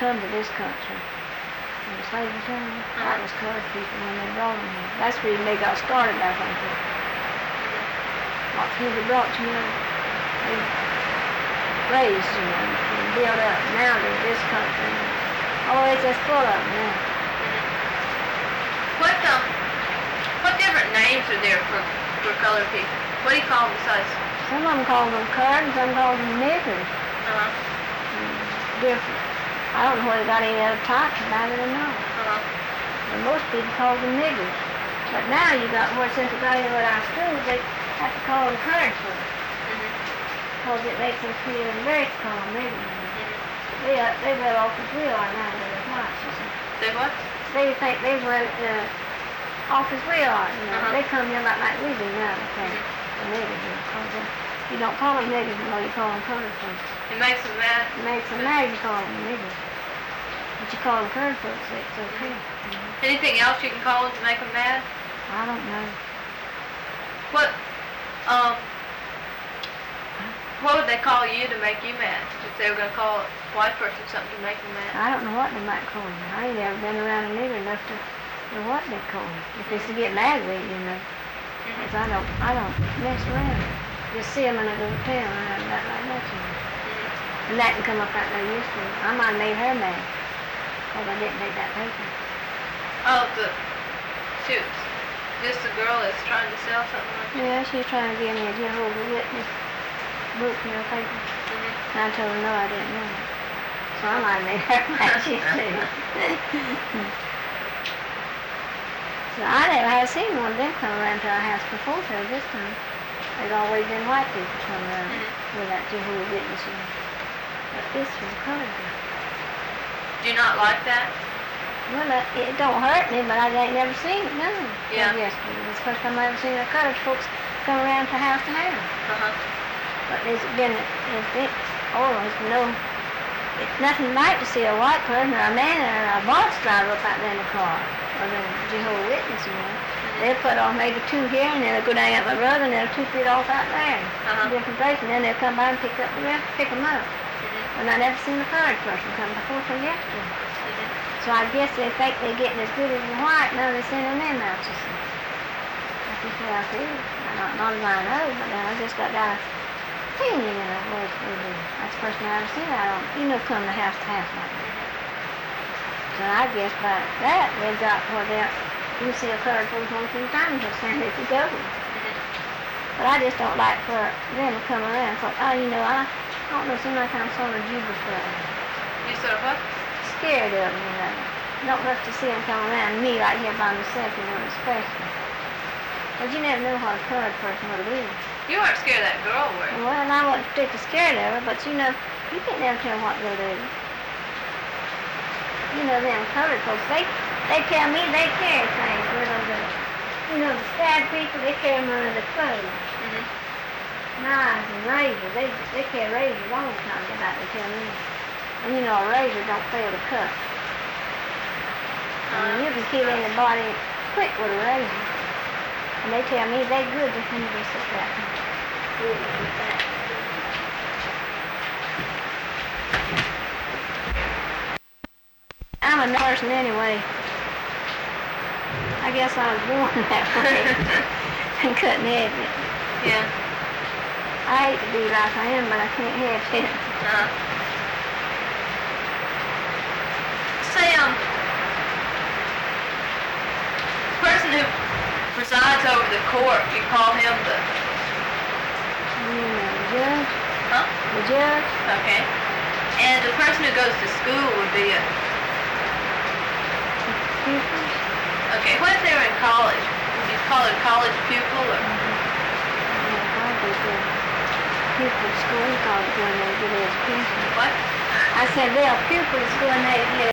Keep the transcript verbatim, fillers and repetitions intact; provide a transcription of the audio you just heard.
come to this country. In the slavery time, uh-huh. That was colored people when they brought them here. That's the reason they got started back on here. What few they brought, you know, they raised, you know, and built up. Now there's this country. Oh, it's just full of them now. What, um, what different names are there for, for colored people? What do you call them besides? Some of them call them colored, and some call them niggers. Uh-huh. Different. I don't know whether they got any other types about it or not. Uh-huh. But most people call them niggers. But now you got more since they got into our schools, they have to call them colored folks. Because it makes them feel embarrassed to call them niggers. Mm-hmm. They, uh, they well off as we are now that they're whites, you see. They what? They think they well uh, off as we are, you know. Uh-huh. They come here like, like we do now, they think. Mm-hmm. The niggers do. Because uh, you don't call them niggers anymore, you call them colored folks. It makes them mad? It makes them mad, you call them niggers. But you call them colored folks, it's okay. Mm-hmm. Anything else you can call them to make them mad? I don't know. What, um, what would they call you to make you mad? If they were going to call a white person something to make them mad? I don't know what they might call me. I ain't ever been around a nigger enough to know what they call me. If it's to get mad with you know. Because mm-hmm. I don't, I don't mess around. Just see them in a little town. I haven't got like that, you know. Mm-hmm. And that can come up like they used to. I might have made her mad. Because I didn't take that paper. Oh, the, shoot. Just the girl that's trying to sell something like that? Yeah, she's trying to get me a Jehovah's Witness book in her paper. Mm-hmm. And I told her no, I didn't know it. So I might have made her mad, she too. So I never have seen one of them come around to our house before till this time. There's always been white people come around mm-hmm. with that Jehovah's Witness. You know. But this was colored girl. Do you not like that? Well, uh, it don't hurt me, but I ain't never seen it, no. Yeah. Yesterday. It's the first time I ever seen the colored folks come around from house to house. Uh-huh. But there's been, it's been, oh, there's no, it's nothing like to see a white person or a man or a box driver up out there in the car. Or the Jehovah's Witness, you know. Mm-hmm. They'll put off maybe two here, and then they'll go down the road, and they'll two feet off out there. Uh-huh. Different places, and then they'll come by and pick up the rest, pick them up. Mm-hmm. And I never seen a colored person come before till yesterday. Mm-hmm. So I guess they think they're getting as good as the white, now they're sending them out, you see. That's just what I feel. Not, not as I know, but then I just got that opinion, you know, what it's going to do. That's the first time I ever seen that. I don't, you know, come to house to house like that. So I guess by that, they've got what they you see a colored person on two times, they'll send it to go. Mm-hmm. But I just don't like for them to come around. So, oh, you know, I, I don't know, seem like I'm sort of jubile for them. You sort of what? Scared of them, you know. Don't love to see them come around me right here by myself, you know, especially. But you never know what a colored person would be. You weren't scared of that girl, were you? Well, I wasn't particularly scared of her, but you know, you can't never tell what they'll do. You know, them colored folks, they, they tell me they carry things. You know, the, you know, the sad people, they carry them under the clothes. Mm-hmm. Knives and razors, they, they carry razors all the time, they like to tell me. And you know, a razor don't fail to cut. I mean, you can kill anybody quick with a razor. And they tell me they good just when they sit that. Good with that. I'm a person anyway. I guess I was born that way. And couldn't help it. Yeah. I hate to be like I am, but I can't help it. Uh-huh. Say, um, the person who presides over the court, you call him the... You know, the judge? Huh? The judge? Okay. And the person who goes to school would be a... Pupil? Okay, what if they were in college? Would you call it a college pupil or... Yeah, probably the pupil at school, you call it when they get education. What? I said they're pupils when they get